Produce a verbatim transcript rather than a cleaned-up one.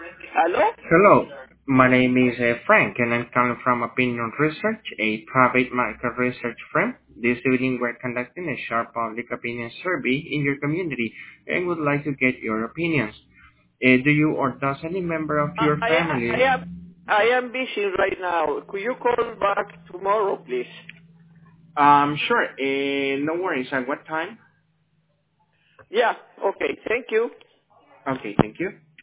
Hello? Hello, my name is uh, Frank, and I'm calling from Opinion Research, a private market research firm. This evening, we're conducting a short public opinion survey in your community and would like to get your opinions. Uh, do you or does any member of I, your I, I family? am I am busy right now. Could you call back tomorrow, please? Um, sure. Uh, no worries. At what time? Yeah. Okay. Thank you. Okay, thank you.